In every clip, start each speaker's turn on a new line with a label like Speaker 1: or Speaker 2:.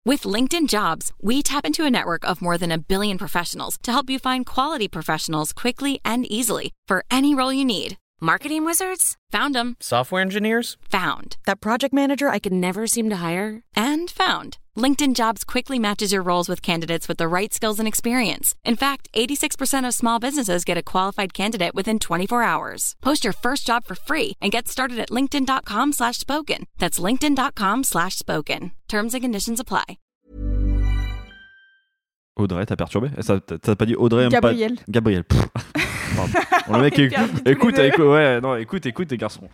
Speaker 1: With LinkedIn Jobs, we tap into a network of more than 1 billion professionals to help you find quality professionals quickly and easily for any role you need. Marketing wizards? Found them.
Speaker 2: Software engineers?
Speaker 1: Found. That project manager I could never seem to hire? And found. LinkedIn Jobs quickly matches your roles with candidates with the right skills and experience. In fact, 86% of small businesses get a qualified candidate within 24 hours. Post your first job for free and get started at linkedin.com/spoken. That's linkedin.com/spoken. Terms and conditions apply.
Speaker 3: Audrey, t'as perturbé? T'as pas dit Audrey?
Speaker 4: Gabriel.
Speaker 3: Gabriel. Pardon. Bon, le mec, écoute, les garçons.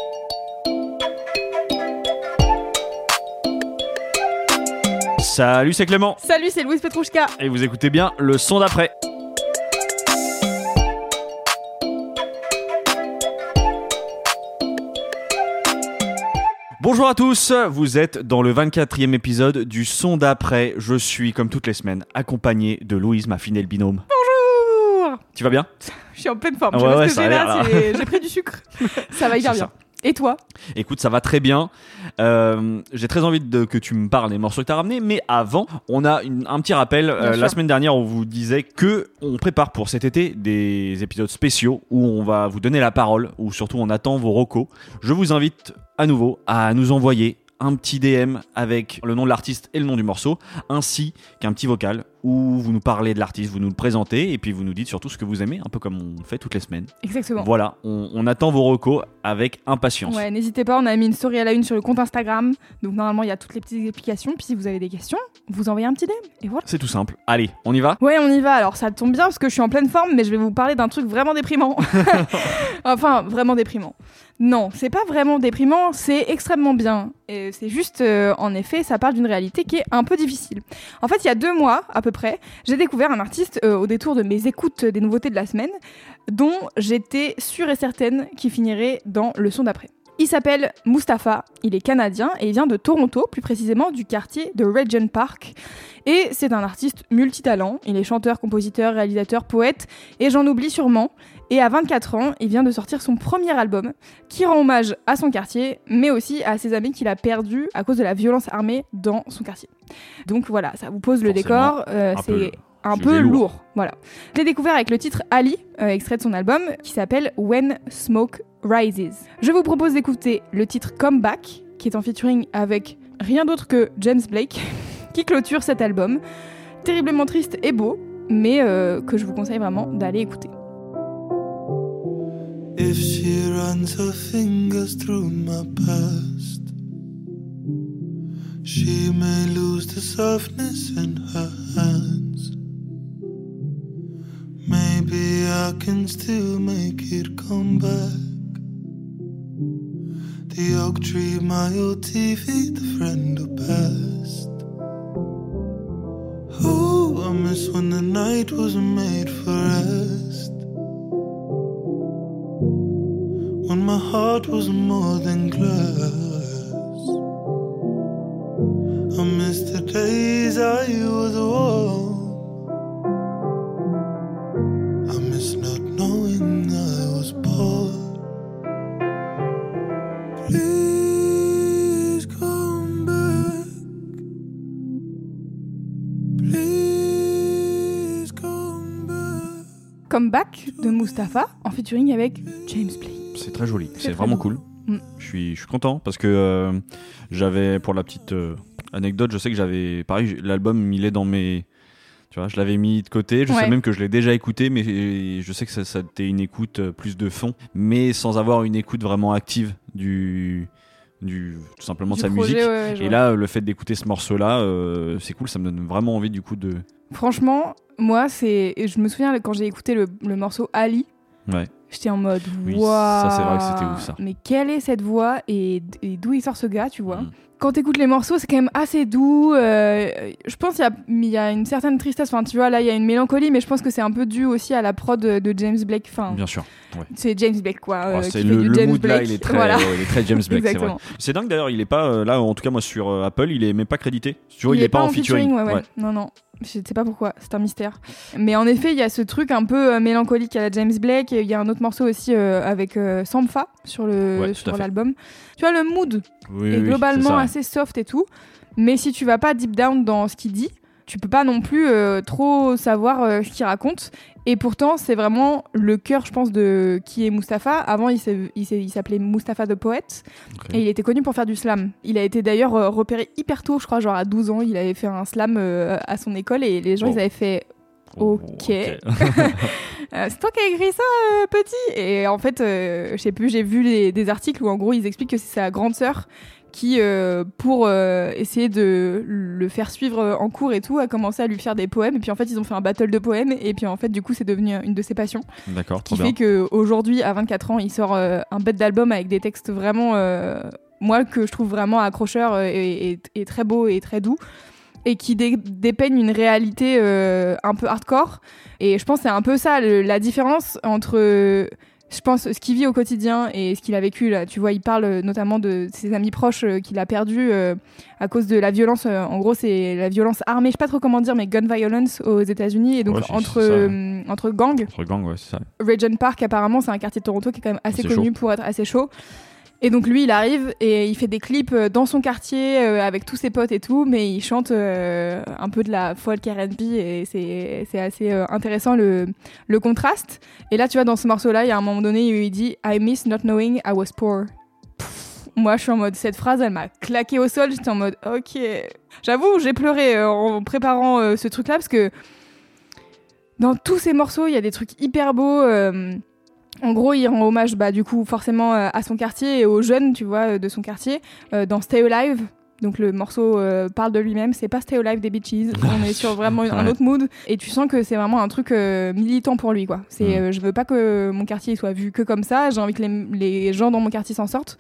Speaker 3: Salut, c'est Clément.
Speaker 4: Salut, c'est Louise Petrouchka.
Speaker 3: Et vous écoutez bien le son d'après. Bonjour à tous, vous êtes dans le 24e épisode du son d'après. Je suis, comme toutes les semaines, accompagné de Louise, ma fidèle binôme.
Speaker 4: Bonjour.
Speaker 3: Tu vas bien?
Speaker 4: Je suis en pleine forme.
Speaker 3: Ouais,
Speaker 4: ce que j'ai là, j'ai pris du sucre. Ça va hyper bien. Et toi?
Speaker 3: Écoute, ça va très bien. J'ai très envie que tu me parles des morceaux que tu as ramenés. Mais avant, on a un petit rappel. La semaine dernière, on vous disait qu'on prépare pour cet été des épisodes spéciaux où on va vous donner la parole, où surtout on attend vos recos. Je vous invite à nouveau à nous envoyer un petit DM avec le nom de l'artiste et le nom du morceau, ainsi qu'un petit vocal où vous nous parlez de l'artiste, vous nous le présentez et puis vous nous dites surtout ce que vous aimez, un peu comme on fait toutes les semaines.
Speaker 4: Exactement.
Speaker 3: Voilà, on attend vos recos avec impatience.
Speaker 4: Ouais, n'hésitez pas, on a mis une story à la une sur le compte Instagram, donc normalement il y a toutes les petites explications, puis si vous avez des questions, vous envoyez un petit DM et voilà.
Speaker 3: C'est tout simple. Allez, on y va?
Speaker 4: Ouais, on y va. Alors ça tombe bien parce que je suis en pleine forme, mais je vais vous parler d'un truc vraiment déprimant. Enfin, vraiment déprimant. Non, c'est pas vraiment déprimant, c'est extrêmement bien. Et c'est juste, en effet, ça parle d'une réalité qui est un peu difficile. En fait, il y a 2 mois, à peu près, j'ai découvert un artiste au détour de mes écoutes des nouveautés de la semaine, dont j'étais sûre et certaine qu'il finirait dans le son d'après. Il s'appelle Mustapha, il est canadien et il vient de Toronto, plus précisément du quartier de Regent Park. Et c'est un artiste multitalent, il est chanteur, compositeur, réalisateur, poète, et j'en oublie sûrement. Et à 24 ans, il vient de sortir son premier album qui rend hommage à son quartier, mais aussi à ses amis qu'il a perdus à cause de la violence armée dans son quartier. Donc voilà, ça vous pose le décor, c'est un peu lourd. Voilà. Je l'ai découvert avec le titre Ali, extrait de son album, qui s'appelle When Smoke Rises. Je vous propose d'écouter le titre Come Back, qui est en featuring avec rien d'autre que James Blake, qui clôture cet album. Terriblement triste et beau, mais que je vous conseille vraiment d'aller écouter.
Speaker 5: If she runs her fingers through my past, she may lose the softness in her hands. Maybe I can still make it come back. The oak tree, my old TV, the friend who passed. Oh, I miss when the night was made for rest, when my heart was more than glass. I miss the days I was warm. I miss not knowing I was poor. Please come back. Please come back.
Speaker 4: Come Back de Mustapha en featuring avec James Blake.
Speaker 3: C'est très joli, c'est vraiment
Speaker 4: beau.
Speaker 3: cool. Je suis content parce que j'avais, pour la petite anecdote, je sais que j'avais, pareil, l'album il est dans mes... Tu vois, je l'avais mis de côté, je sais même que je l'ai déjà écouté, mais je sais que ça c'était une écoute plus de fond, mais sans avoir une écoute vraiment active tout simplement de sa
Speaker 4: projet,
Speaker 3: musique.
Speaker 4: Ouais,
Speaker 3: et là, le fait d'écouter ce morceau-là, c'est cool, ça me donne vraiment envie du coup de...
Speaker 4: Franchement, moi, je me souviens quand j'ai écouté le morceau Ali, j'étais en mode
Speaker 3: waouh, ça c'est vrai que c'était ouf ça.
Speaker 4: Mais quelle est cette voix et d'où il sort ce gars, tu vois. Quand t'écoutes les morceaux, c'est quand même assez doux. Je pense qu'il y a une certaine tristesse. Enfin, tu vois, là, il y a une mélancolie, mais je pense que c'est un peu dû aussi à la prod de James Blake. Enfin,
Speaker 3: bien sûr. Ouais.
Speaker 4: C'est James Blake, quoi.
Speaker 3: C'est
Speaker 4: qui fait du
Speaker 3: le
Speaker 4: James
Speaker 3: mood
Speaker 4: Blake.
Speaker 3: là, il est très James Blake, c'est vrai. C'est dingue d'ailleurs, il est pas là, en tout cas moi sur Apple, il est même pas crédité. Tu vois, il est pas en featuring.
Speaker 4: Ouais. Non. Je sais pas pourquoi, c'est un mystère. Mais en effet, il y a ce truc un peu mélancolique à la James Blake. Il y a un autre morceau aussi avec Sampha sur l'album. Tu vois, le mood est globalement assez soft et tout. Mais si tu vas pas deep down dans ce qu'il dit, tu peux pas non plus trop savoir ce qu'il raconte. Et pourtant, c'est vraiment le cœur, je pense, de qui est Mustapha. Avant, il s'appelait Mustapha the Poet. Okay. Et il était connu pour faire du slam. Il a été d'ailleurs repéré hyper tôt, je crois, genre à 12 ans. Il avait fait un slam à son école et les gens, ils avaient fait... Ok. C'est toi qui as écrit ça, petit. Et en fait, je sais plus, j'ai vu des articles où en gros, ils expliquent que c'est sa grande sœur qui, pour essayer de le faire suivre en cours et tout, a commencé à lui faire des poèmes. Et puis en fait, ils ont fait un battle de poèmes. Et puis en fait, du coup, c'est devenu une de ses passions.
Speaker 3: D'accord,
Speaker 4: trop bien. Qui fait qu'aujourd'hui, à 24 ans, il sort un bête d'album avec des textes vraiment, moi, que je trouve vraiment accrocheurs et très beaux et très doux. Et qui dépeignent une réalité un peu hardcore. Et je pense que c'est un peu ça, la différence entre... Je pense ce qu'il vit au quotidien et ce qu'il a vécu là. Tu vois, il parle notamment de ses amis proches qu'il a perdus à cause de la violence. En gros, c'est la violence armée. Je sais pas trop comment dire, mais gun violence aux États-Unis. Et donc entre gangs. Entre gangs,
Speaker 3: ouais, c'est ça.
Speaker 4: Regent Park, apparemment, c'est un quartier de Toronto qui est quand même assez connu pour être assez chaud. Et donc lui, il arrive et il fait des clips dans son quartier avec tous ses potes et tout, mais il chante un peu de la folk R&B et c'est assez intéressant le contraste. Et là, tu vois, dans ce morceau-là, il y a un moment donné où il dit « I miss not knowing I was poor ». Moi, je suis en mode, cette phrase, elle m'a claqué au sol. J'étais en mode « Ok ». J'avoue, j'ai pleuré en préparant ce truc-là parce que dans tous ces morceaux, il y a des trucs hyper beaux. En gros, il rend hommage, du coup, forcément à son quartier et aux jeunes, tu vois, de son quartier, dans Stay Alive. Donc le morceau parle de lui-même, c'est pas Stay Alive des Beaches, on est sur vraiment un autre mood. Et tu sens que c'est vraiment un truc militant pour lui, quoi. C'est, je veux pas que mon quartier soit vu que comme ça, j'ai envie que les gens dans mon quartier s'en sortent.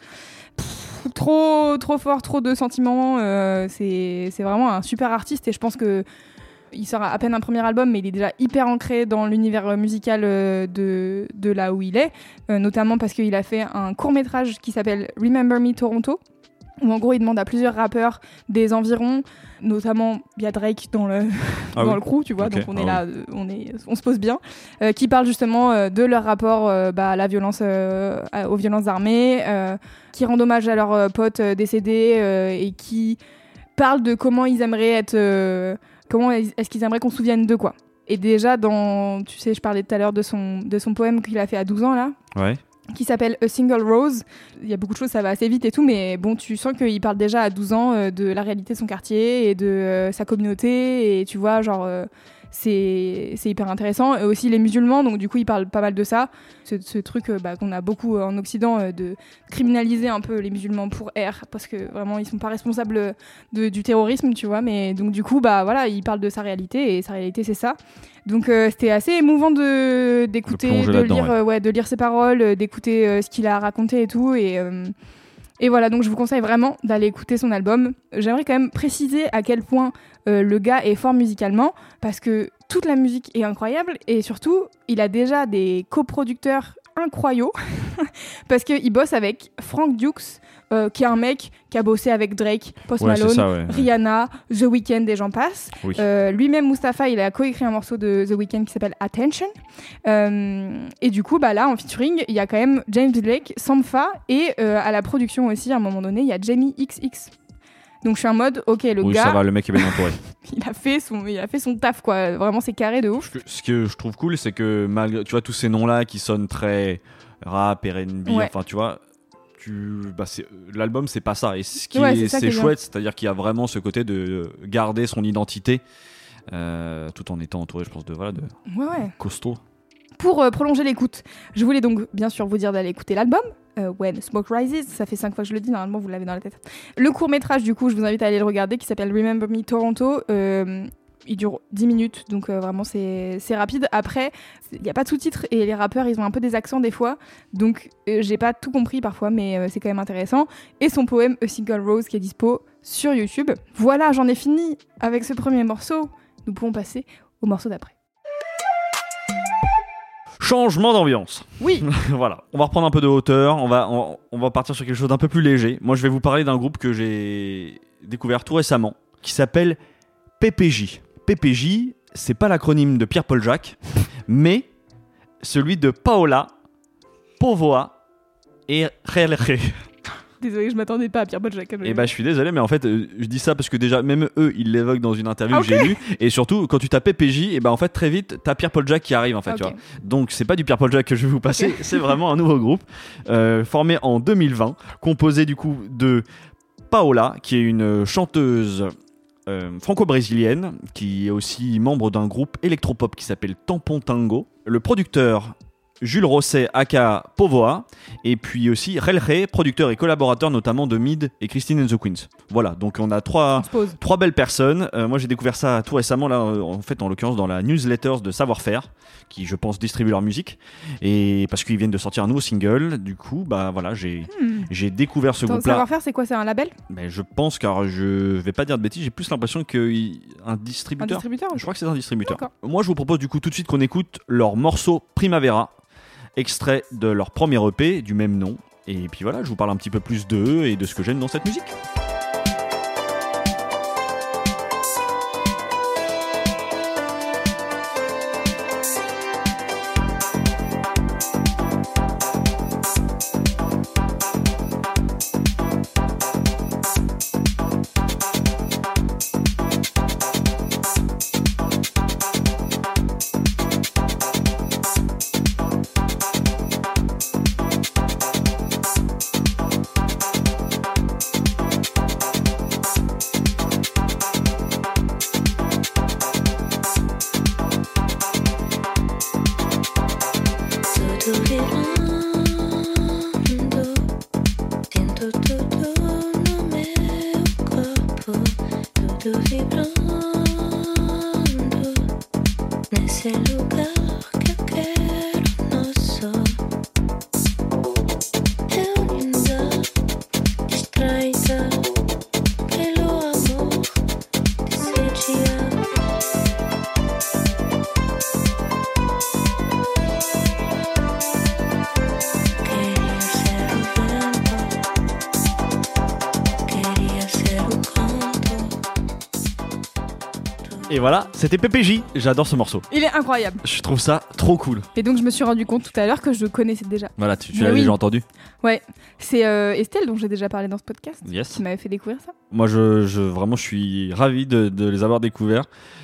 Speaker 4: Trop fort, trop de sentiments. C'est vraiment un super artiste et je pense que il sort à peine un premier album, mais il est déjà hyper ancré dans l'univers musical de là où il est, notamment parce qu'il a fait un court-métrage qui s'appelle Remember Me Toronto, où en gros il demande à plusieurs rappeurs des environs, notamment il y a Drake dans le le crew, tu vois, okay. Donc on est là, on se pose bien, qui parle justement de leur rapport à la violence, aux violences armées, qui rendent hommage à leurs potes décédés et qui parlent de comment ils aimeraient être... Comment est-ce qu'ils aimeraient qu'on se souvienne d'eux, quoi. Et déjà, tu sais, je parlais tout à l'heure de son poème qu'il a fait à 12 ans, là.
Speaker 3: Ouais.
Speaker 4: Qui s'appelle A Single Rose. Il y a beaucoup de choses, ça va assez vite et tout, mais bon, tu sens qu'il parle déjà à 12 ans de la réalité de son quartier et de sa communauté. Et tu vois, genre... c'est hyper intéressant. Et aussi les musulmans, donc du coup, ils parlent pas mal de ça. Ce truc qu'on a beaucoup en Occident, de criminaliser un peu les musulmans pour R, parce que vraiment, ils sont pas responsables du terrorisme, tu vois. Mais donc du coup, voilà, ils parlent de sa réalité, et sa réalité, c'est ça. Donc c'était assez émouvant d'écouter, de lire ses paroles, d'écouter ce qu'il a raconté et tout. Et voilà, donc je vous conseille vraiment d'aller écouter son album. J'aimerais quand même préciser à quel point le gars est fort musicalement, parce que toute la musique est incroyable, et surtout, il a déjà des coproducteurs incroyables, parce qu'il bosse avec Frank Dukes, qui est un mec qui a bossé avec Drake, Post Malone, Rihanna, The Weeknd et j'en passe. Oui. Lui-même, Mustapha, il a coécrit un morceau de The Weeknd qui s'appelle Attention. Et du coup, là, en featuring, il y a quand même James Blake, Sampha, et à la production aussi, à un moment donné, il y a Jamie XX. Donc je suis en mode, ok, le gars...
Speaker 3: Oui, ça va, le mec est bien entouré.
Speaker 4: il a fait son taf, quoi. Vraiment, c'est carré de ouf.
Speaker 3: Ce que je trouve cool, c'est que malgré, tu vois, tous ces noms-là qui sonnent très rap, R&B, enfin, tu vois... l'album, c'est pas ça. Et ce qui c'est chouette, c'est-à-dire qu'il y a vraiment ce côté de garder son identité tout en étant entouré, je pense, de costaud.
Speaker 4: Pour prolonger l'écoute, je voulais donc bien sûr vous dire d'aller écouter l'album When Smoke Rises. Ça fait 5 fois que je le dis, normalement vous l'avez dans la tête. Le court-métrage, du coup, je vous invite à aller le regarder, qui s'appelle Remember Me Toronto. Il dure 10 minutes, donc vraiment c'est rapide. Après, il n'y a pas de sous-titres et les rappeurs, ils ont un peu des accents des fois. Donc j'ai pas tout compris parfois, mais c'est quand même intéressant. Et son poème A Single Rose qui est dispo sur YouTube. Voilà, j'en ai fini avec ce premier morceau. Nous pouvons passer au morceau d'après.
Speaker 3: Changement d'ambiance.
Speaker 4: Oui.
Speaker 3: Voilà, on va reprendre un peu de hauteur. On va partir sur quelque chose d'un peu plus léger. Moi, je vais vous parler d'un groupe que j'ai découvert tout récemment, qui s'appelle PPJ. PPJ, c'est pas l'acronyme de Pierre-Paul Jacques, mais celui de Paola, Povoa et Relere.
Speaker 4: Désolée, je m'attendais pas à Pierre Paul Jacques.
Speaker 3: Et bah je suis désolé, mais en fait je dis ça parce que déjà même eux ils l'évoquent dans une interview que j'ai lue, et surtout quand tu tapais PJ, et bah en fait très vite t'as Pierre Paul Jacques qui arrive en fait, tu vois. Donc c'est pas du Pierre Paul Jacques que je vais vous passer, c'est vraiment un nouveau groupe formé en 2020, composé du coup de Paola, qui est une chanteuse franco-brésilienne, qui est aussi membre d'un groupe électropop qui s'appelle Tampon Tango, le producteur Jules Rosset aka Povoa, et puis aussi Relre, producteur et collaborateur notamment de Mid et Christine and the Queens. Voilà, donc on a trois belles personnes. Moi j'ai découvert ça tout récemment là, en fait en l'occurrence dans la newsletter de Savoir-Faire, qui je pense distribue leur musique, et parce qu'ils viennent de sortir un nouveau single, du coup bah voilà, j'ai découvert ce groupe-là.
Speaker 4: Savoir-Faire, c'est quoi, c'est un label?
Speaker 3: Mais je pense, car je vais pas dire de bêtises, j'ai plus l'impression qu'un distributeur.
Speaker 4: Un distributeur?
Speaker 3: Je crois que c'est un distributeur.
Speaker 4: D'accord.
Speaker 3: Moi je vous propose du coup tout de suite qu'on écoute leur morceau Primavera, extrait de leur premier EP du même nom. Et puis voilà, je vous parle un petit peu plus d'eux et de ce que j'aime dans cette musique. Et voilà, c'était PPJ. J'adore ce morceau.
Speaker 4: Il est incroyable.
Speaker 3: Je trouve ça trop cool.
Speaker 4: Et donc je me suis rendu compte tout à l'heure que je connaissais déjà.
Speaker 3: Voilà, tu l'avais déjà entendu.
Speaker 4: Ouais, c'est Estelle dont j'ai déjà parlé dans ce podcast, qui m'avait fait découvrir ça.
Speaker 3: Moi, vraiment, je suis ravi de les avoir découverts.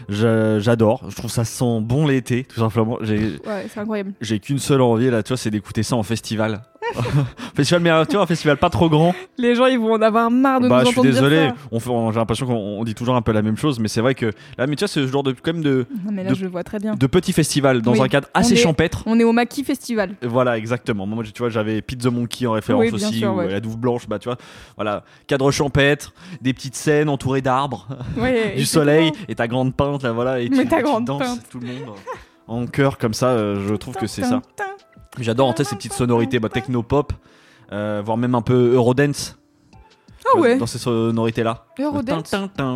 Speaker 3: J'adore. Je trouve ça sent bon l'été, tout simplement.
Speaker 4: Ouais, c'est incroyable.
Speaker 3: J'ai qu'une seule envie là, tu vois, c'est d'écouter ça en festival. Festival, mais tu vois, un festival pas trop grand.
Speaker 4: Les gens ils vont en avoir marre de nous entendre dire ça.
Speaker 3: Je suis désolé, j'ai l'impression qu'on dit toujours un peu la même chose, mais c'est vrai que là, mais tu vois, c'est ce genre de
Speaker 4: non, mais là, je le vois très bien.
Speaker 3: De petits festivals dans un cadre assez champêtre.
Speaker 4: On est au Maquis Festival.
Speaker 3: Voilà, exactement. Moi, tu vois, j'avais Pete the Monkey en référence aussi, sûr, ou la Douve Blanche, bah tu vois, voilà, cadre champêtre, des petites scènes entourées d'arbres, du soleil, et ta grande pinte là, voilà, et
Speaker 4: ta grande
Speaker 3: danses
Speaker 4: pinte.
Speaker 3: tout le monde en chœur comme ça. Je trouve que c'est ça. J'adore ces petites sonorités techno-pop, voire même un peu Eurodance.
Speaker 4: Ah ouais.
Speaker 3: Dans ces sonorités-là.
Speaker 4: Eurodance.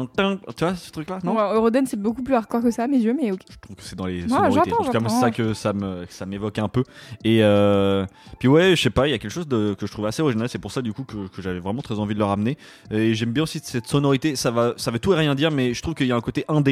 Speaker 3: Tu vois ce truc-là, non?
Speaker 4: Ouais, Eurodance c'est beaucoup plus hardcore que ça à mes yeux, mais ok.
Speaker 3: Je trouve que c'est dans les sonorités. En tout cas, moi, c'est ça que ça m'évoque un peu. Et puis ouais, je sais pas, il y a quelque chose que je trouve assez original. C'est pour ça du coup que j'avais vraiment très envie de le ramener. Et j'aime bien aussi cette sonorité. Ça veut tout et rien dire, mais je trouve qu'il y a un côté indé.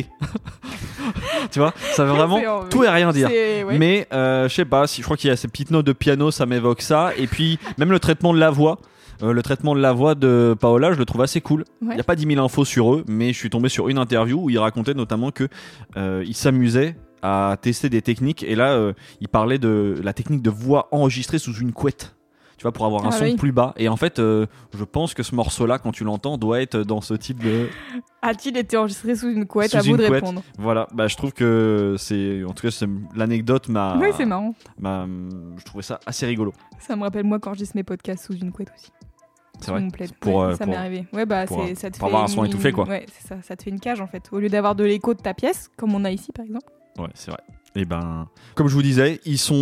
Speaker 3: Tu vois, ça veut vraiment tout et rien dire. Ouais. Mais je sais pas, je crois qu'il y a ces petites notes de piano, ça m'évoque ça. Et puis même le traitement de la voix. Le traitement de la voix de Paola, je le trouve assez cool. Il n'y a pas 10 000 infos sur eux, mais je suis tombé sur une interview où il racontait notamment que il s'amusait à tester des techniques. Et là, il parlait de la technique de voix enregistrée sous une couette. Tu vois, pour avoir un son plus bas. Et en fait, je pense que ce morceau-là, quand tu l'entends, doit être dans ce type de...
Speaker 4: A-t-il été enregistré sous une couette? À vous de répondre.
Speaker 3: Voilà, bah, je trouve que c'est... En tout cas, l'anecdote
Speaker 4: Oui, c'est marrant.
Speaker 3: Je trouvais ça assez rigolo.
Speaker 4: Ça me rappelle moi quand je dis mes podcasts sous une couette aussi.
Speaker 3: C'est vrai.
Speaker 4: Ça m'est arrivé. Ouais, bah, ça te fait
Speaker 3: avoir un son étouffé, quoi.
Speaker 4: Ouais, c'est ça. Ça te fait une cage, en fait. Au lieu d'avoir de l'écho de ta pièce, comme on a ici, par exemple.
Speaker 3: Ouais, c'est vrai. Et ben, comme je vous disais,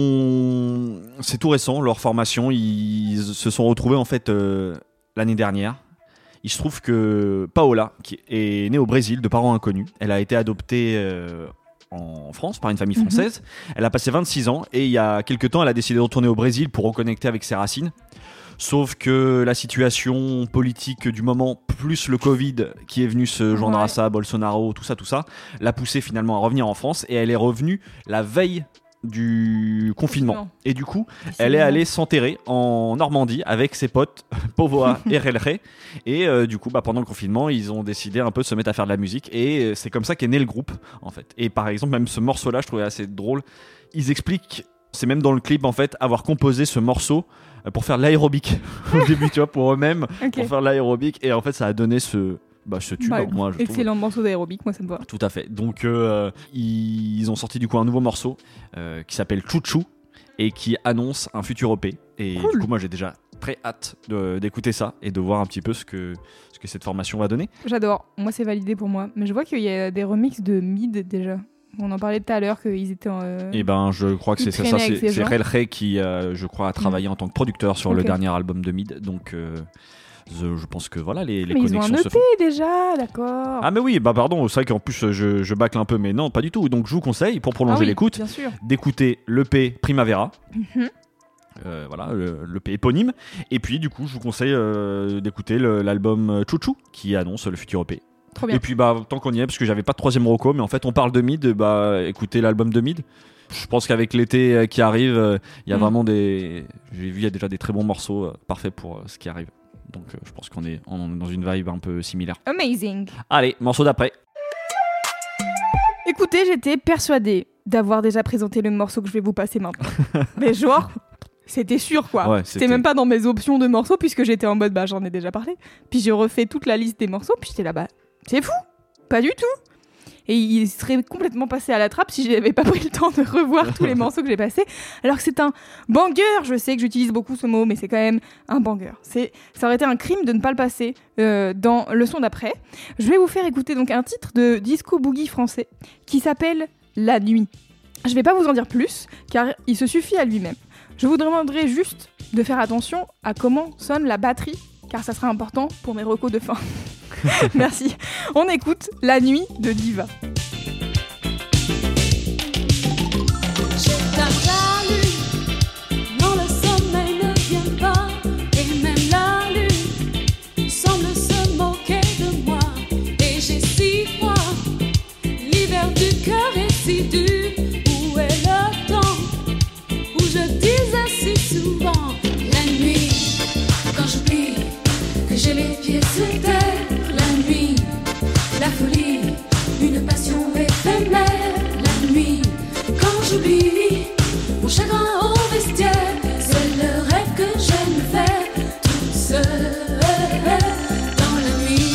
Speaker 3: c'est tout récent, leur formation. Ils se sont retrouvés, en fait, l'année dernière. Il se trouve que Paola, qui est née au Brésil de parents inconnus, elle a été adoptée en France par une famille française. Elle a passé 26 ans et il y a quelques temps, elle a décidé de retourner au Brésil pour reconnecter avec ses racines. Sauf que la situation politique du moment, plus le Covid qui est venu se joindre à ça, Bolsonaro, tout ça, l'a poussée finalement à revenir en France. Et elle est revenue la veille du confinement.
Speaker 4: Non.
Speaker 3: Et du coup, elle est allée s'enterrer en Normandie avec ses potes Povoa et Relre. Et du coup, pendant le confinement, ils ont décidé un peu de se mettre à faire de la musique. Et c'est comme ça qu'est né le groupe, en fait. Et par exemple, même ce morceau-là, je trouvais assez drôle. Ils expliquent, c'est même dans le clip, en fait, avoir composé ce morceau pour faire de l'aérobic au début, tu vois, pour eux-mêmes, pour faire de l'aérobic. Et en fait, ça a donné ce tube, moi, je trouve.
Speaker 4: Excellent morceau d'aérobic, moi ça me va.
Speaker 3: Tout à fait. Donc ils ont sorti du coup un nouveau morceau qui s'appelle Chouchou et qui annonce un futur EP. Et
Speaker 4: cool.
Speaker 3: du coup moi j'ai déjà très hâte d'écouter ça et de voir un petit peu ce que cette formation va donner.
Speaker 4: J'adore, moi c'est validé pour moi. Mais je vois qu'il y a des remixes de Mid déjà. On en parlait tout à l'heure qu'ils étaient en...
Speaker 3: Et je crois que c'est ça. C'est Relre qui je crois a travaillé en tant que producteur sur le dernier album de Mid. Donc je pense que voilà, les connexions se font.
Speaker 4: Mais ils ont un EP déjà, d'accord.
Speaker 3: Ah mais oui, pardon, c'est vrai qu'en plus je bâcle un peu, mais non, pas du tout. Donc je vous conseille, pour prolonger l'écoute, d'écouter l'EP Primavera. Voilà, l'EP éponyme. Et puis du coup, je vous conseille d'écouter l'album Chouchou, qui annonce le futur EP.
Speaker 4: Trop bien.
Speaker 3: Et puis tant qu'on y est, parce que j'avais pas de troisième reco, mais en fait on parle de Mid, écoutez l'album de Mid. Je pense qu'avec l'été qui arrive, il y a vraiment j'ai vu, il y a déjà des très bons morceaux parfaits pour ce qui arrive. Donc je pense qu'on est dans une vibe un peu similaire.
Speaker 4: Amazing.
Speaker 3: Allez, morceau d'après.
Speaker 4: Écoutez, j'étais persuadée d'avoir déjà présenté le morceau que je vais vous passer maintenant. Mais genre, c'était sûr quoi. Ouais, c'était même pas dans mes options de morceaux puisque j'étais en mode j'en ai déjà parlé. Puis j'ai refait toute la liste des morceaux puis j'étais là c'est fou, pas du tout. Et il serait complètement passé à la trappe si j'avais pas pris le temps de revoir tous les morceaux que j'ai passés. Alors que c'est un banger, je sais que j'utilise beaucoup ce mot, mais c'est quand même un banger. Ça aurait été un crime de ne pas le passer dans le son d'après. Je vais vous faire écouter donc un titre de disco boogie français qui s'appelle La Nuit. Je vais pas vous en dire plus, car il se suffit à lui-même. Je vous demanderai juste de faire attention à comment sonne la batterie, car ça sera important pour mes recos de fin. Merci. On écoute La Nuit de Diva.
Speaker 2: Je tarde la lune, non le sommeil ne vient pas, et même la lune semble se moquer de moi, et j'ai si froid, l'hiver du cœur est si dur, où est le temps, où je disais si souvent, la nuit, quand j'oublie que j'ai les pieds sur terre. La folie, une passion éphémère. La nuit, quand j'oublie mon chagrin au vestiaire, c'est le rêve que j'aime faire toute seule dans la nuit.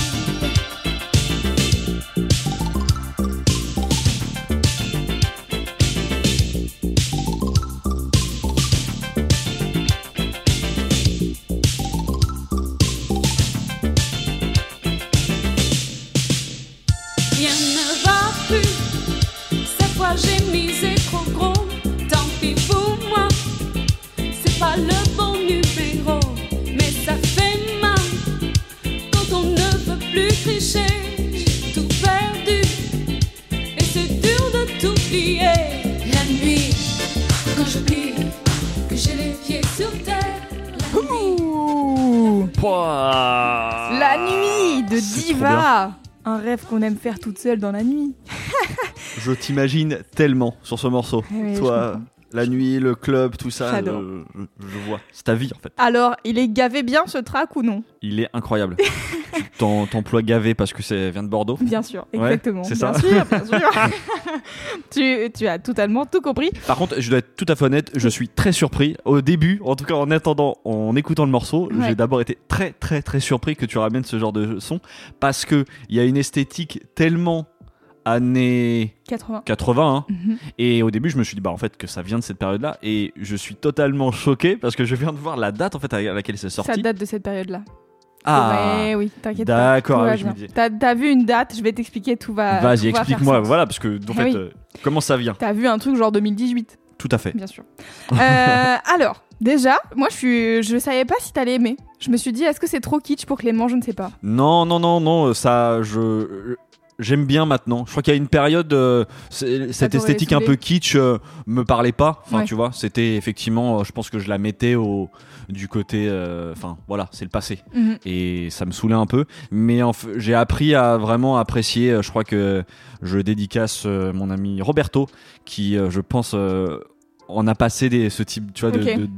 Speaker 2: Rien ne va plus, cette fois j'ai misé trop gros, tant pis pour moi, c'est pas le bon numéro, mais ça fait mal, quand on ne veut plus tricher, j'ai tout perdu, et c'est dur de t'oublier, la nuit, quand j'oublie que j'ai les pieds sur terre,
Speaker 4: La Nuit de Diva. Un rêve qu'on aime faire toute seule dans la nuit.
Speaker 3: Je t'imagine tellement sur ce morceau.
Speaker 4: Oui,
Speaker 3: toi, la nuit, le club, tout ça,
Speaker 4: J'adore.
Speaker 3: je vois. C'est ta vie en fait.
Speaker 4: Alors, il est gavé bien ce track ou non?
Speaker 3: Il est incroyable. Tu t'emploies gavé parce que ça vient de Bordeaux?
Speaker 4: Bien sûr, exactement.
Speaker 3: Ouais, c'est ça.
Speaker 4: Bien sûr. tu as totalement tout compris.
Speaker 3: Par contre, je dois être tout à fait honnête, je suis très surpris. Au début, en tout cas en attendant, en écoutant le morceau, j'ai d'abord été très très très surpris que tu ramènes ce genre de son parce qu'il y a une esthétique tellement années 80 hein. Et au début je me suis dit en fait que ça vient de cette période là et je suis totalement choqué parce que je viens de voir la date en fait à laquelle c'est sorti.
Speaker 4: Ça date de cette période là.
Speaker 3: Ah
Speaker 4: oui, t'inquiète
Speaker 3: d'accord,
Speaker 4: pas.
Speaker 3: oui, je me dis.
Speaker 4: T'as vu une date, je vais t'expliquer, tout va.
Speaker 3: Vas-y, explique-moi, voilà, parce que en fait, comment ça vient?
Speaker 4: T'as vu un truc genre 2018?
Speaker 3: Tout à fait.
Speaker 4: Bien sûr. Alors, déjà, moi je savais pas si t'allais aimer. Je me suis dit, est-ce que c'est trop kitsch pour Clément? Je ne sais pas.
Speaker 3: Non, ça, j'aime bien maintenant. Je crois qu'il y a une période, cette esthétique un peu kitsch me parlait pas. Enfin, tu vois, c'était effectivement, je pense que je la mettais du côté, enfin voilà, c'est le passé. Et ça me saoulait un peu. Mais j'ai appris à vraiment apprécier. Je crois que je dédicace mon ami Roberto, qui, je pense, on a passé ce type, tu vois,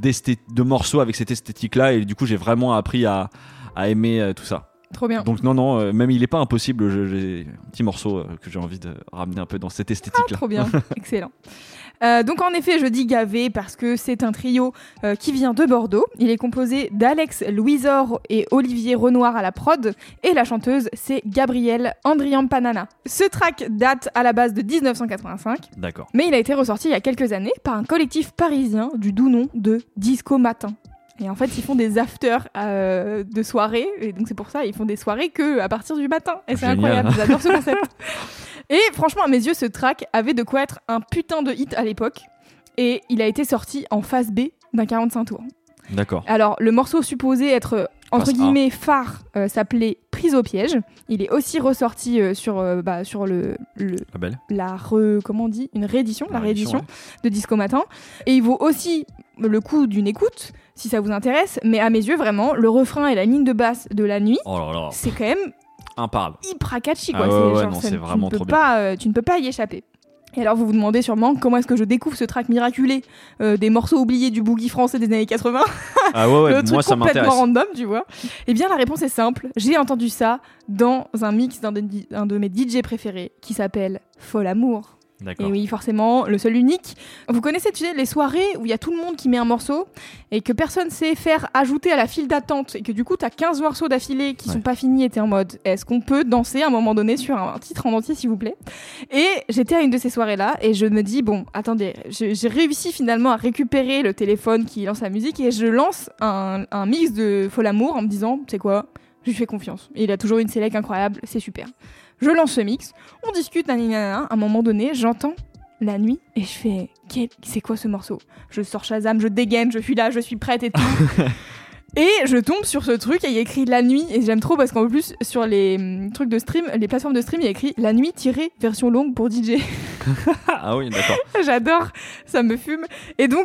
Speaker 3: de morceaux avec cette esthétique-là. Et du coup, j'ai vraiment appris à aimer tout ça.
Speaker 4: Trop bien.
Speaker 3: Donc non, même il est pas impossible, j'ai un petit morceau que j'ai envie de ramener un peu dans cette esthétique-là.
Speaker 4: Trop bien, excellent. Donc en effet, je dis gavé parce que c'est un trio qui vient de Bordeaux. Il est composé d'Alex Louisor et Olivier Renoir à la prod, et la chanteuse, c'est Gabrielle Andriampanana. Ce track date à la base de 1985.
Speaker 3: D'accord.
Speaker 4: Mais il a été ressorti il y a quelques années par un collectif parisien du doux nom de Disco Matin. Et en fait, ils font des afters de soirée, et donc c'est pour ça, ils font des soirées que à partir du matin. Et c'est incroyable, j'adore ce concept. Et franchement, à mes yeux, ce track avait de quoi être un putain de hit à l'époque. Et il a été sorti en phase B d'un 45 tours.
Speaker 3: D'accord.
Speaker 4: Alors, le morceau supposé être, entre guillemets, phare, s'appelait Prise au piège. Il est aussi ressorti sur le
Speaker 3: label.
Speaker 4: Comment on dit ? Une réédition, la réédition
Speaker 3: ouais.
Speaker 4: de Disco Matin. Et il vaut aussi le coup d'une écoute, si ça vous intéresse. Mais à mes yeux, vraiment, le refrain et la ligne de basse de La Nuit, c'est quand même
Speaker 3: imparable.
Speaker 4: Hyper catchy, quoi.
Speaker 3: C'est vraiment trop bien.
Speaker 4: Tu ne peux pas y échapper. Et alors vous vous demandez sûrement comment est-ce que je découvre ce track miraculé des morceaux oubliés du boogie français des années 80.
Speaker 3: Le truc
Speaker 4: moi ça
Speaker 3: m'intéresse.
Speaker 4: Complètement random, tu vois. Eh bien la réponse est simple. J'ai entendu ça dans un mix d'un de mes DJ préférés qui s'appelle Fol Amour.
Speaker 3: D'accord.
Speaker 4: Et oui, forcément, le seul unique. Vous connaissez, tu sais, les soirées où il y a tout le monde qui met un morceau et que personne sait faire ajouter à la file d'attente et que du coup, t'as 15 morceaux d'affilée qui sont pas finis et t'es en mode est-ce qu'on peut danser à un moment donné sur un titre en entier, s'il vous plaît ? Et j'étais à une de ces soirées-là et je me dis, bon, attendez, j'ai réussi finalement à récupérer le téléphone qui lance la musique et je lance un mix de Fol Amour en me disant, tu sais quoi, je lui fais confiance. Et il a toujours une sélect incroyable, c'est super. Je lance ce mix, on discute, nanana, à un moment donné, j'entends La Nuit et je fais c'est quoi ce morceau ? Je sors Shazam, je dégaine, je suis là, je suis prête et tout. Et je tombe sur ce truc et il y a écrit La Nuit et j'aime trop parce qu'en plus sur les trucs de stream, les plateformes de stream, il y a écrit La Nuit version longue pour DJ.
Speaker 3: Ah oui, d'accord.
Speaker 4: J'adore, ça me fume. Et donc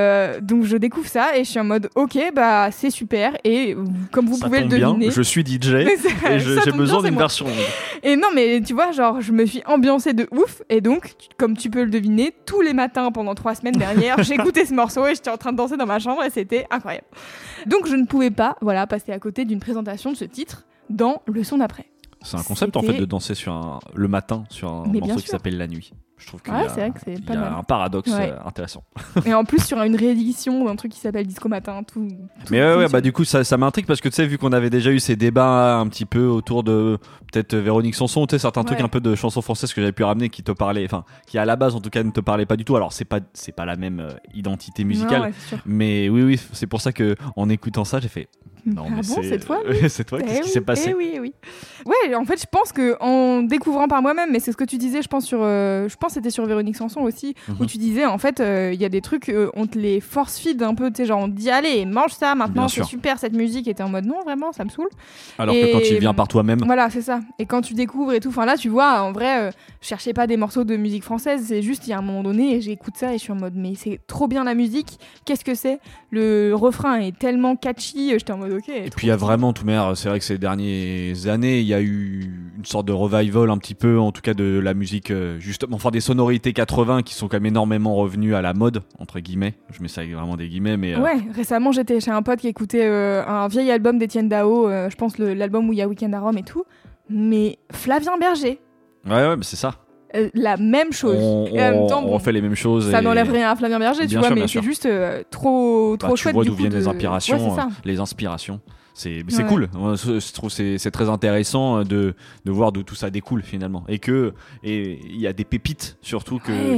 Speaker 4: je découvre ça et je suis en mode ok, bah c'est super. Et comme vous pouvez le deviner,
Speaker 3: bien, je suis DJ et j'ai besoin d'une version longue.
Speaker 4: Et non mais tu vois, genre je me suis ambiancée de ouf et donc comme tu peux le deviner, tous les matins pendant 3 semaines derrière, j'écoutais ce morceau et j'étais en train de danser dans ma chambre et c'était incroyable. Donc je ne pouvais pas passer à côté d'une présentation de ce titre dans le son d'après.
Speaker 3: C'est un concept en fait de danser le matin sur un morceau qui s'appelle La Nuit. Je trouve qu'il
Speaker 4: c'est vrai que c'est pas mal.
Speaker 3: Il y a un paradoxe intéressant.
Speaker 4: Et en plus sur une réédition d'un truc qui s'appelle Disco Matin, tout.
Speaker 3: Mais du coup ça m'intrigue parce que tu sais, vu qu'on avait déjà eu ces débats un petit peu autour de peut-être Véronique Sanson, tu sais, certains trucs un peu de chansons françaises que j'avais pu ramener qui te parlaient, enfin qui à la base en tout cas ne te parlaient pas du tout. Alors c'est pas la même identité musicale,
Speaker 4: non, c'est sûr.
Speaker 3: Mais oui, c'est pour ça que en écoutant ça j'ai fait. Non, mais
Speaker 4: c'est toi.
Speaker 3: C'est toi. Qu'est-ce qui s'est passé ?
Speaker 4: Oui. Ouais, en fait, je pense que en découvrant par moi-même, mais c'est ce que tu disais, je pense que c'était sur Véronique Sanson aussi, où tu disais en fait, il y a des trucs, on te les force feed un peu, tu sais, genre on te dit allez, mange ça maintenant,
Speaker 3: Bien
Speaker 4: c'est
Speaker 3: sûr.
Speaker 4: super cette musique, et t'es en mode non, vraiment, ça me saoule.
Speaker 3: Alors que quand il vient par toi-même.
Speaker 4: Voilà, c'est ça. Et quand tu découvres et tout, enfin là, tu vois, en vrai, je cherchais pas des morceaux de musique française, c'est juste il y a un moment donné, j'écoute ça et je suis en mode mais c'est trop bien la musique. Qu'est-ce que c'est ? Le refrain est tellement catchy, j'étais en mode ok.
Speaker 3: Et puis il y a vraiment tout, mais c'est vrai que ces dernières années, il y a eu une sorte de revival un petit peu, en tout cas de la musique, justement, enfin des sonorités 80 qui sont quand même énormément revenues à la mode, entre guillemets. Je mets ça avec vraiment des guillemets, mais.
Speaker 4: Ouais, récemment j'étais chez un pote qui écoutait un vieil album d'Étienne Dao, je pense l'album où il y a Weekend à Rome et tout, mais Flavien Berger.
Speaker 3: Ouais, mais c'est ça.
Speaker 4: La même chose.
Speaker 3: On fait les mêmes choses.
Speaker 4: Ça n'enlève rien à Flavien Berger, tu vois, mais c'est juste trop chouette.
Speaker 3: Tu vois d'où viennent
Speaker 4: les
Speaker 3: inspirations, C'est cool. Je trouve c'est très intéressant de voir d'où tout ça découle finalement. Et il y a des pépites surtout que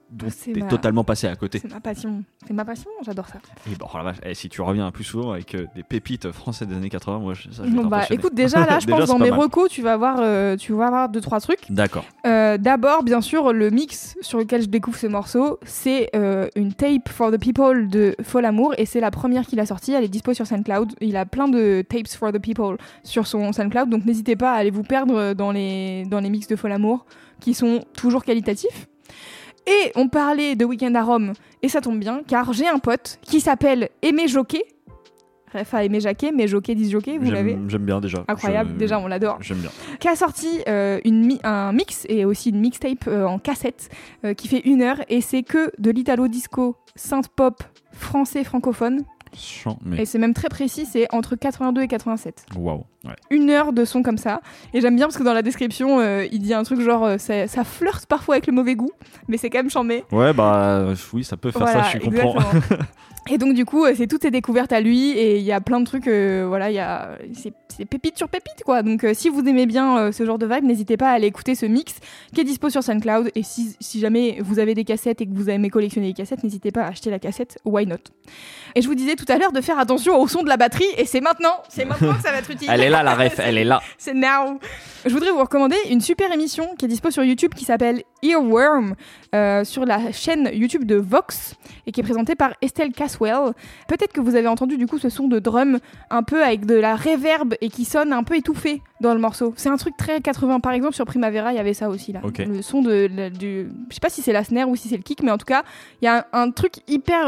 Speaker 3: dont t'es totalement passé à côté.
Speaker 4: C'est ma passion, j'adore ça.
Speaker 3: Et bon, la vache, si tu reviens plus souvent avec des pépites françaises des années 80, moi je vais
Speaker 4: bon, écoute, déjà là, je pense dans mes recos, tu vas avoir 2-3 trucs.
Speaker 3: D'accord.
Speaker 4: D'abord, bien sûr, le mix sur lequel je découvre ce morceau, c'est une tape for the people de Folamour, et c'est la première qu'il a sortie. Elle est dispo sur SoundCloud. Il a plein de tapes for the people sur son SoundCloud, donc n'hésitez pas à aller vous perdre dans les mix de Folamour qui sont toujours qualitatifs. Et on parlait de Week-end à Rome, et ça tombe bien, car j'ai un pote qui s'appelle Aimé Jocquet. Bref, à Aimé Jacquet, mais Jocquet, disjockey, vous l'avez.
Speaker 3: J'aime bien déjà.
Speaker 4: Incroyable, déjà on l'adore.
Speaker 3: J'aime bien.
Speaker 4: Qui a sorti un mix et aussi une mixtape en cassette qui fait 1 heure, et c'est que de l'italo disco, synth pop, français francophone. Et c'est même très précis, c'est entre 82 et 87.
Speaker 3: Waouh. Ouais.
Speaker 4: 1 heure de son comme ça. Et j'aime bien parce que dans la description, il dit un truc genre ça flirte parfois avec le mauvais goût, mais c'est quand même chambé.
Speaker 3: Ouais, bah oui, ça peut faire voilà, ça, je comprends.
Speaker 4: Et donc du coup, c'est toutes ses découvertes à lui, et il y a plein de trucs, voilà, c'est pépite sur pépite quoi. Donc si vous aimez bien ce genre de vibe, n'hésitez pas à aller écouter ce mix qui est dispo sur SoundCloud. Et si jamais vous avez des cassettes et que vous aimez collectionner les cassettes, n'hésitez pas à acheter la cassette, why not. Et je vous disais tout à l'heure de faire attention au son de la batterie, et c'est maintenant que ça va être utile.
Speaker 3: Elle est là la ref, elle est là.
Speaker 4: C'est now. Je voudrais vous recommander une super émission qui est dispo sur YouTube qui s'appelle Earworm, sur la chaîne YouTube de Vox, et qui est présentée par Estelle Caswell. Peut-être que vous avez entendu du coup ce son de drum un peu avec de la reverb et qui sonne un peu étouffé dans le morceau. C'est un truc très 80. Par exemple sur Primavera, il y avait ça aussi là.
Speaker 3: Okay.
Speaker 4: Le son du, je sais pas si c'est la snare ou si c'est le kick, mais en tout cas il y a un truc hyper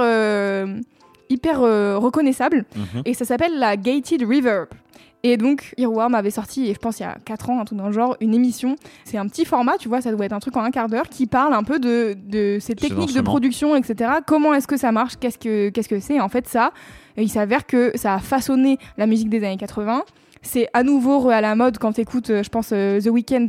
Speaker 4: reconnaissable, et ça s'appelle la Gated Reverb. Et donc, Earworm avait sorti, et je pense il y a 4 ans, un truc dans le genre, une émission. C'est un petit format, tu vois, ça doit être un truc en 1/4 d'heure, qui parle un peu de ces techniques de production, etc. Comment est-ce que ça marche, qu'est-ce que c'est. En fait, ça, il s'avère que ça a façonné la musique des années 80. C'est à nouveau à la mode quand t'écoutes, je pense, The Weeknd,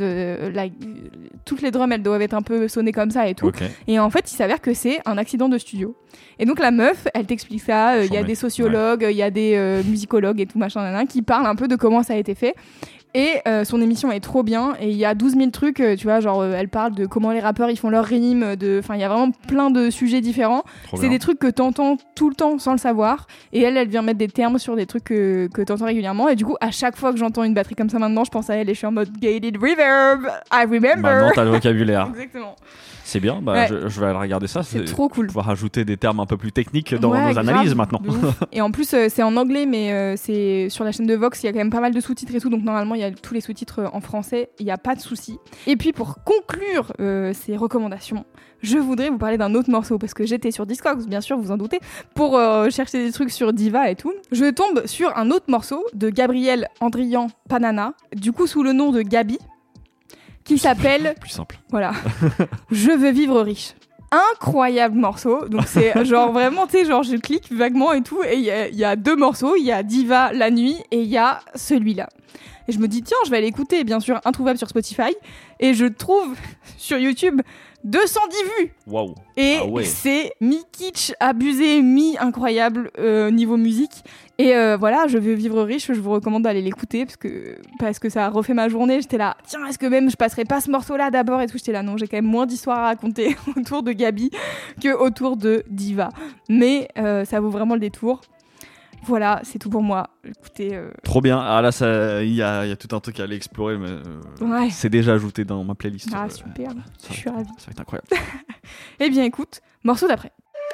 Speaker 4: toutes les drums, elles doivent être un peu sonnées comme ça et tout. Okay. Et en fait, il s'avère que c'est un accident de studio. Et donc la meuf, elle t'explique ça, il y a des sociologues, il y a des musicologues et tout machin, qui parlent un peu de comment ça a été fait. Et son émission est trop bien, et il y a 12 000 trucs, tu vois, genre elle parle de comment les rappeurs ils font leurs rimes, enfin il y a vraiment plein de sujets différents. C'est des trucs que t'entends tout le temps sans le savoir, et elle vient mettre des termes sur des trucs que t'entends régulièrement, et du coup à chaque fois que j'entends une batterie comme ça maintenant, je pense à elle et je suis en mode gated reverb, I remember.
Speaker 3: Maintenant t'as le vocabulaire.
Speaker 4: Exactement.
Speaker 3: C'est bien, bah, ouais. je vais aller regarder ça.
Speaker 4: C'est trop cool.
Speaker 3: Pouvoir rajouter des termes un peu plus techniques dans nos analyses maintenant.
Speaker 4: Et en plus, c'est en anglais, mais c'est sur la chaîne de Vox, il y a quand même pas mal de sous-titres et tout, donc normalement, il y a tous les sous-titres en français, il n'y a pas de souci. Et puis, pour conclure ces recommandations, je voudrais vous parler d'un autre morceau, parce que j'étais sur Discogs, bien sûr, vous en doutez, pour chercher des trucs sur Diva et tout. Je tombe sur un autre morceau de Gabriel Andrian Panana, du coup sous le nom de Gabi, qui s'appelle...
Speaker 3: Plus simple.
Speaker 4: Voilà. Je veux vivre riche. Incroyable morceau. Donc c'est genre vraiment, tu sais, genre je clique vaguement et tout, et il y a 2 morceaux. Il y a Diva la nuit et il y a celui-là. Et je me dis, tiens, je vais aller écouter, bien sûr, introuvable sur Spotify. Et je trouve sur YouTube 210 vues.
Speaker 3: Waouh.
Speaker 4: Et c'est mi-kitsch, abusé, mi-incroyable niveau musique. Et voilà, je veux vivre riche, je vous recommande d'aller l'écouter parce que ça a refait ma journée. J'étais là, tiens, est-ce que même je passerai pas ce morceau-là d'abord et tout. J'étais là, non, j'ai quand même moins d'histoires à raconter autour de Gabi que autour de Diva. Mais ça vaut vraiment le détour. Voilà, c'est tout pour moi. Écoutez,
Speaker 3: trop bien. Ah là, il y a tout un truc à aller explorer, mais c'est déjà ajouté dans ma playlist.
Speaker 4: Ah super, je suis ravie.
Speaker 3: Ça va être incroyable.
Speaker 4: Eh bien, écoute, morceau d'après.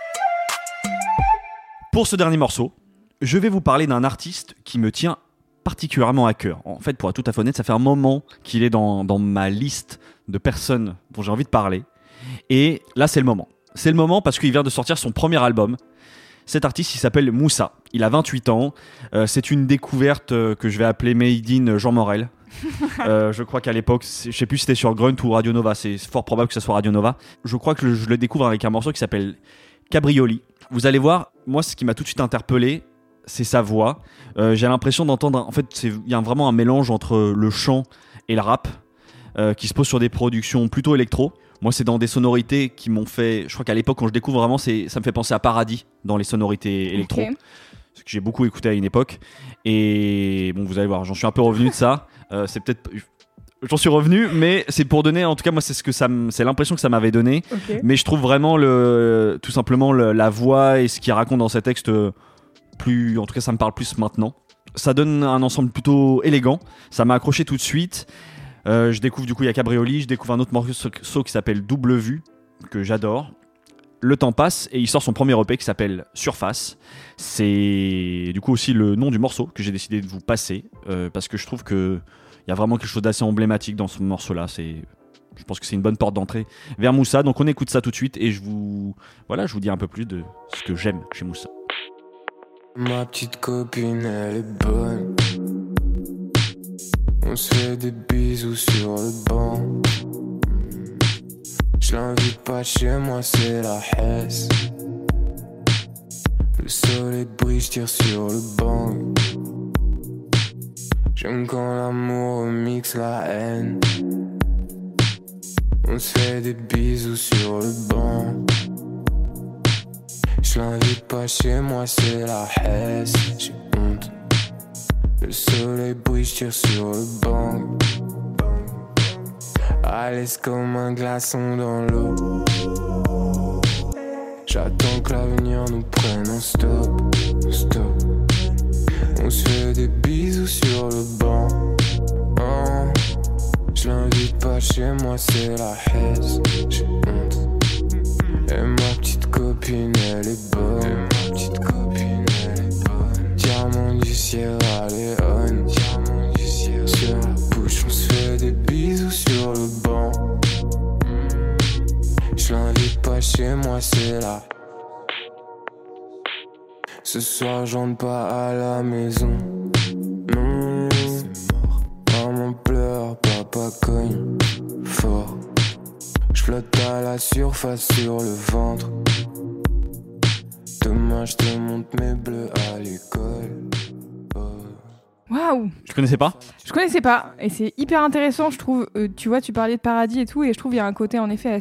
Speaker 3: Pour ce dernier morceau, je vais vous parler d'un artiste qui me tient particulièrement à cœur. En fait, pour être tout à fait honnête, ça fait un moment qu'il est dans ma liste de personnes dont j'ai envie de parler. Et là, c'est le moment. C'est le moment parce qu'il vient de sortir son premier album. Cet artiste, il s'appelle Moussa. Il a 28 ans. C'est une découverte que je vais appeler Made in Jean Morel. Je crois qu'à l'époque, je sais plus si c'était sur Grunt ou Radio Nova. C'est fort probable que ce soit Radio Nova. Je crois que je le découvre avec un morceau qui s'appelle Cabrioli. Vous allez voir, moi, ce qui m'a tout de suite interpellé, c'est sa voix. J'ai l'impression d'entendre... En fait, il y a vraiment un mélange entre le chant et le rap qui se pose sur des productions plutôt électro. Moi, c'est dans des sonorités qui m'ont fait... Je crois qu'à l'époque, quand je découvre vraiment, ça me fait penser à Paradis dans les sonorités électro. Okay. Ce que j'ai beaucoup écouté à une époque. Et bon, vous allez voir, j'en suis un peu revenu de ça. C'est peut-être... J'en suis revenu, mais c'est pour donner, en tout cas moi c'est l'impression que ça m'avait donné.
Speaker 4: Ok.
Speaker 3: Mais je trouve vraiment tout simplement la voix et ce qu'il raconte dans ces textes plus, en tout cas ça me parle plus maintenant. Ça donne un ensemble plutôt élégant, ça m'a accroché tout de suite. Je découvre du coup il y a Cabrioli, je découvre un autre morceau qui s'appelle Double Vue que j'adore. Le temps passe et il sort son premier EP qui s'appelle Surface. C'est du coup aussi le nom du morceau que j'ai décidé de vous passer parce que je trouve que il y a vraiment quelque chose d'assez emblématique dans ce morceau-là. Je pense que c'est une bonne porte d'entrée vers Moussa. Donc on écoute ça tout de suite et je vous dis un peu plus de ce que j'aime chez Moussa.
Speaker 6: Ma petite copine, elle est bonne. On se fait des bisous sur le banc. Je l'invite pas chez moi, c'est la Hesse. Le soleil brille, je tire sur le banc. J'aime quand l'amour mixe la haine. On se fait des bisous sur le banc. Je l'invite pas chez moi, c'est la Hesse. J'ai honte. Le soleil brille, je tire sur le banc. À l'aise comme un glaçon dans l'eau. J'attends que l'avenir nous prenne en stop. Stop. On se fait des bisous sur le banc. Oh. Je l'invite pas chez moi, c'est la Hesse. J'ai honte. Et ma petite copine, elle est bonne. Diamant du Sierra Leone. Sur la bouche, on se fait des bisous sur le banc. Je l'invite pas chez moi, c'est là. Ce soir, j'entre pas à la maison. Non, maman pleure, papa cogne fort. Je flotte à la surface sur le ventre. Demain, je te montre mes bleus à l'école.
Speaker 4: Waouh!
Speaker 3: Je connaissais pas.
Speaker 4: Je connaissais pas, et c'est hyper intéressant, je trouve. Tu vois, tu parlais de paradis et tout, et je trouve qu'il y a un côté en effet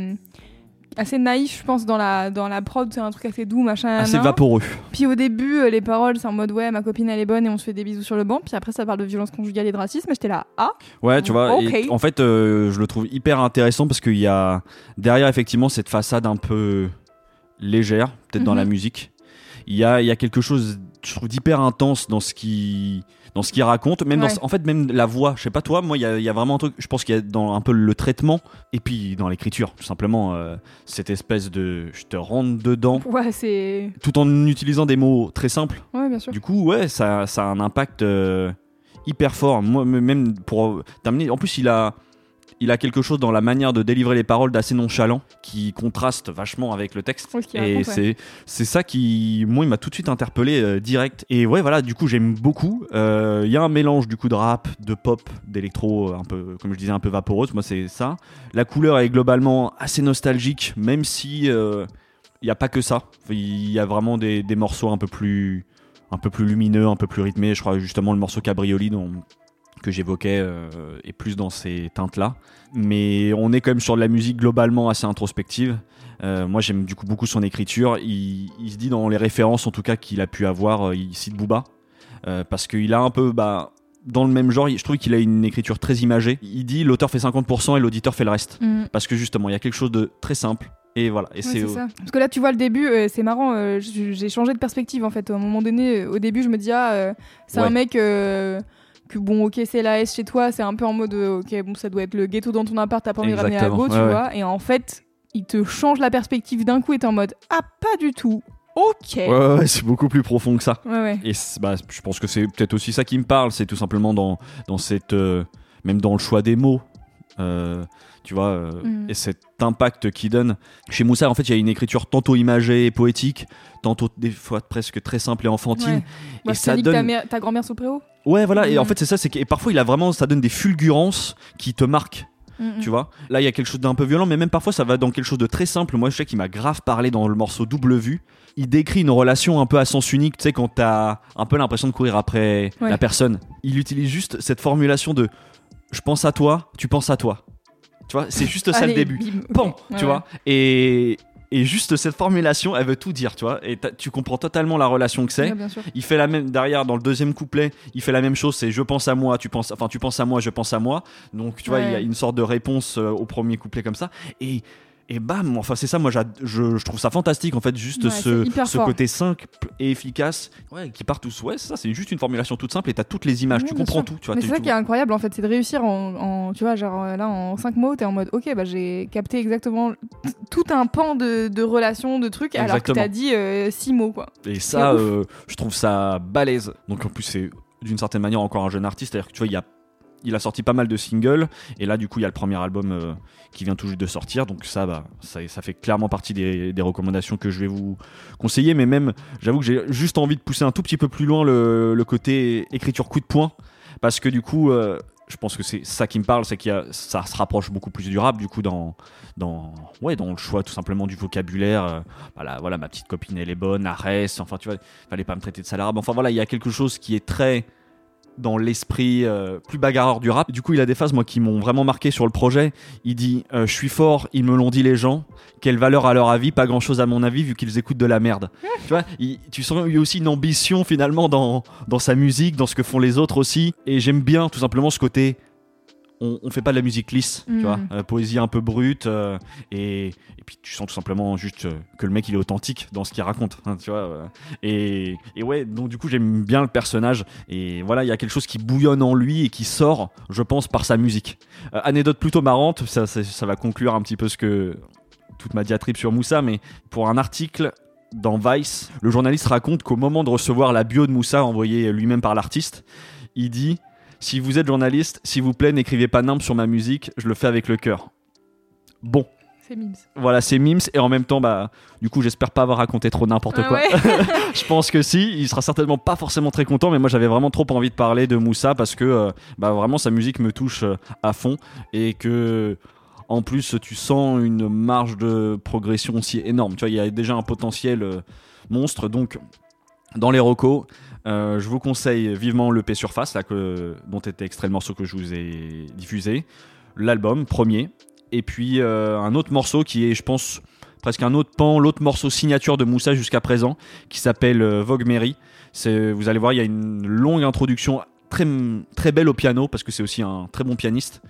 Speaker 4: assez naïf, je pense, dans la prod. C'est un truc assez doux, machin.
Speaker 3: Assez vaporeux.
Speaker 4: Puis au début, les paroles, c'est en mode ouais, ma copine elle est bonne et on se fait des bisous sur le banc. Puis après, ça parle de violence conjugale et de racisme. Et j'étais là,
Speaker 3: Ouais, tu vois.
Speaker 4: Ok.
Speaker 3: Et en fait, je le trouve hyper intéressant parce qu'il y a derrière effectivement cette façade un peu légère, peut-être dans la musique. Il y a quelque chose, je trouve, d'hyper intense dans ce qui raconte, même en fait même la voix. Je sais pas toi, moi il y a vraiment un truc. Je pense qu'il y a dans un peu le traitement et puis dans l'écriture, tout simplement cette espèce de je te rentre dedans.
Speaker 4: Ouais, c'est
Speaker 3: tout en utilisant des mots très simples.
Speaker 4: Ouais, bien sûr.
Speaker 3: Du coup, ouais, ça a un impact hyper fort. Moi, même pour t'amener. En plus, il a quelque chose dans la manière de délivrer les paroles d'assez nonchalant qui contraste vachement avec le texte.
Speaker 4: Oui,
Speaker 3: et c'est ça qui, moi, il m'a tout de suite interpellé direct. Et ouais, voilà, du coup, j'aime beaucoup. Il y a un mélange du coup de rap, de pop, d'électro, un peu, comme je disais, un peu vaporeuse. Moi, c'est ça. La couleur est globalement assez nostalgique, même si il n'y a pas que ça. Il y a vraiment des morceaux un peu plus lumineux, un peu plus rythmés. Je crois justement le morceau Cabrioli que j'évoquais est plus dans ces teintes-là. Mais on est quand même sur de la musique globalement assez introspective. Moi, j'aime du coup beaucoup son écriture. Il se dit dans les références, en tout cas, qu'il a pu avoir, il cite Booba, parce qu'il a un peu... dans le même genre, je trouve qu'il a une écriture très imagée. Il dit l'auteur fait 50% et l'auditeur fait le reste. Parce que justement, il y a quelque chose de très simple. Et voilà. Et c'est
Speaker 4: ça. Parce que là, tu vois, le début, c'est marrant. J'ai changé de perspective en fait. À un moment donné, au début, je me dis c'est un mec que bon, ok, c'est la S chez toi. C'est un peu en mode ok, bon, ça doit être le ghetto dans ton appart. T'as pas envie de ramener à go, tu vois. Et en fait, il te change la perspective d'un coup. Et t'es en mode pas du tout. Ok.
Speaker 3: Ouais, c'est beaucoup plus profond que ça.
Speaker 4: Ouais.
Speaker 3: Et je pense que c'est peut-être aussi ça qui me parle. C'est tout simplement dans cette même dans le choix des mots. Tu vois, et cet impact qu'il donne. Chez Moussa, en fait, il y a une écriture tantôt imagée et poétique, tantôt des fois presque très simple et enfantine.
Speaker 4: Ouais.
Speaker 3: Et ça donne
Speaker 4: ta grand-mère sous le préau.
Speaker 3: Ouais, voilà. Et en fait, c'est ça. Et parfois, ça donne des fulgurances qui te marquent. Tu vois, là il y a quelque chose d'un peu violent, mais même parfois ça va dans quelque chose de très simple. Moi je sais qu'il m'a grave parlé dans le morceau Double Vue. Il décrit une relation un peu à sens unique, tu sais, quand t'as un peu l'impression de courir après la personne. Il utilise juste cette formulation de je pense à toi, tu penses à toi. Tu vois, c'est juste ça le début.
Speaker 4: Bim,
Speaker 3: Bon, tu vois. Et Et juste cette formulation, elle veut tout dire, tu vois. Et tu comprends totalement la relation que c'est.
Speaker 4: Ouais, bien sûr.
Speaker 3: Il fait la même derrière dans le deuxième couplet. Il fait la même chose. C'est je pense à moi, tu penses à moi, je pense à moi. Donc tu vois, il y a une sorte de réponse au premier couplet comme ça. Et bam, enfin c'est ça, moi je trouve ça fantastique en fait, juste ce côté simple et efficace, qui part tous, ça c'est juste une formulation toute simple et t'as toutes les images, tu comprends tout, tu vois.
Speaker 4: Mais c'est ça qui est incroyable en fait, c'est de réussir en tu vois, genre là en 5 mots, t'es en mode ok, bah j'ai capté exactement tout un pan de relations, de trucs, alors que t'as dit 6 mots quoi.
Speaker 3: Et ça, je trouve ça balèze. Donc en plus c'est d'une certaine manière encore un jeune artiste, c'est-à-dire que tu vois, il a sorti pas mal de singles et là du coup il y a le premier album qui vient tout juste de sortir, donc ça fait clairement partie des recommandations que je vais vous conseiller. Mais même j'avoue que j'ai juste envie de pousser un tout petit peu plus loin le côté écriture coup de poing, parce que du coup je pense que c'est ça qui me parle, c'est ça se rapproche beaucoup plus du rap du coup dans le choix tout simplement du vocabulaire. Voilà, ma petite copine elle est bonne, Arès, enfin tu vois, fallait pas me traiter de sale arabe, enfin voilà, il y a quelque chose qui est très dans l'esprit plus bagarreur du rap. Du coup, il a des phases moi qui m'ont vraiment marqué sur le projet. Il dit je suis fort, ils me l'ont dit les gens. Quelle valeur à leur avis? Pas grand chose à mon avis vu qu'ils écoutent de la merde. Tu vois, tu sens qu'il y a aussi une ambition finalement dans sa musique, dans ce que font les autres aussi. Et j'aime bien tout simplement ce côté. On fait pas de la musique lisse, tu vois, poésie un peu brute, et puis tu sens tout simplement juste que le mec il est authentique dans ce qu'il raconte, hein, tu vois, et ouais, donc du coup j'aime bien le personnage, et voilà, il y a quelque chose qui bouillonne en lui et qui sort, je pense, par sa musique. Anecdote plutôt marrante, ça va conclure un petit peu toute ma diatribe sur Moussa, mais pour un article dans Vice, le journaliste raconte qu'au moment de recevoir la bio de Moussa envoyée lui-même par l'artiste, il dit: si vous êtes journaliste, s'il vous plaît, n'écrivez pas nimp sur ma musique, je le fais avec le cœur. Bon.
Speaker 4: C'est mimes.
Speaker 3: Voilà, c'est mimes, et en même temps, du coup, j'espère pas avoir raconté trop n'importe quoi.
Speaker 4: Ouais.
Speaker 3: Je pense que si, il sera certainement pas forcément très content, mais moi j'avais vraiment trop envie de parler de Moussa parce que vraiment sa musique me touche à fond, et que en plus tu sens une marge de progression aussi énorme. Tu vois, il y a déjà un potentiel monstre, donc dans les recos. Je vous conseille vivement l'EP Surface, dont était extrait le morceau que je vous ai diffusé, l'album premier, et puis un autre morceau qui est, je pense, presque un autre pan, l'autre morceau signature de Moussa jusqu'à présent, qui s'appelle Vogue Mary. Vous allez voir, il y a une longue introduction très, très belle au piano, parce que c'est aussi un très bon pianiste,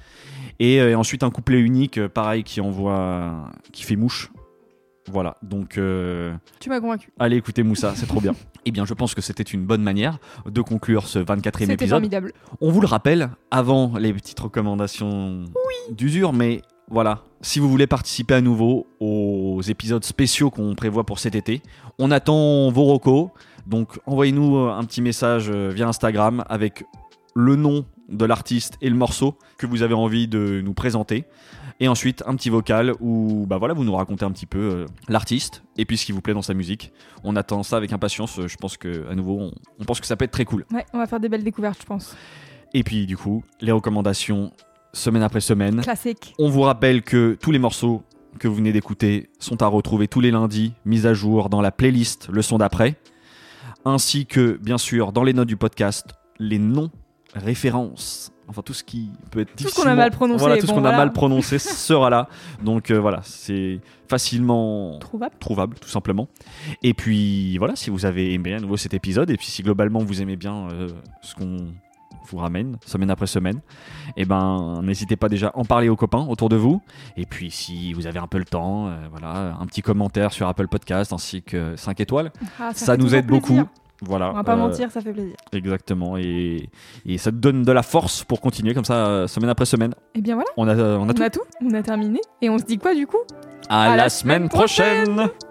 Speaker 3: et ensuite un couplet unique, pareil, qui fait mouche. Voilà, donc
Speaker 4: tu m'as convaincu.
Speaker 3: Allez écouter Moussa, c'est trop bien. Eh bien, je pense que c'était une bonne manière de conclure ce 24e épisode.
Speaker 4: C'était formidable.
Speaker 3: On vous le rappelle, avant les petites recommandations d'usure, mais voilà, si vous voulez participer à nouveau aux épisodes spéciaux qu'on prévoit pour cet été, on attend vos recos. Donc envoyez-nous un petit message via Instagram avec le nom de l'artiste et le morceau que vous avez envie de nous présenter. Et ensuite, un petit vocal où vous nous racontez un petit peu l'artiste et puis ce qui vous plaît dans sa musique. On attend ça avec impatience. Je pense qu'à nouveau, on pense que ça peut être très cool.
Speaker 4: Ouais, on va faire des belles découvertes, je pense.
Speaker 3: Et puis, du coup, les recommandations semaine après semaine.
Speaker 4: Classique.
Speaker 3: On vous rappelle que tous les morceaux que vous venez d'écouter sont à retrouver tous les lundis, mis à jour dans la playlist Le Son d'après. Ainsi que, bien sûr, dans les notes du podcast, les noms, références. Enfin, tout ce qui peut être difficilement...
Speaker 4: Tout ce qu'on a mal prononcé.
Speaker 3: Voilà, tout ce qu'on a mal prononcé sera là. Donc voilà, c'est facilement trouvable, tout simplement. Et puis voilà, si vous avez aimé à nouveau cet épisode, et puis si globalement vous aimez bien ce qu'on vous ramène, semaine après semaine, n'hésitez pas déjà à en parler aux copains autour de vous. Et puis si vous avez un peu le temps, un petit commentaire sur Apple Podcast, ainsi que 5 étoiles. Ça nous aide beaucoup. Voilà,
Speaker 4: on va pas mentir, ça fait plaisir.
Speaker 3: Exactement, et ça te donne de la force pour continuer comme ça semaine après semaine.
Speaker 4: Et bien voilà,
Speaker 3: on a tout.
Speaker 4: On a terminé, et on se dit quoi du coup?
Speaker 3: À la semaine prochaine.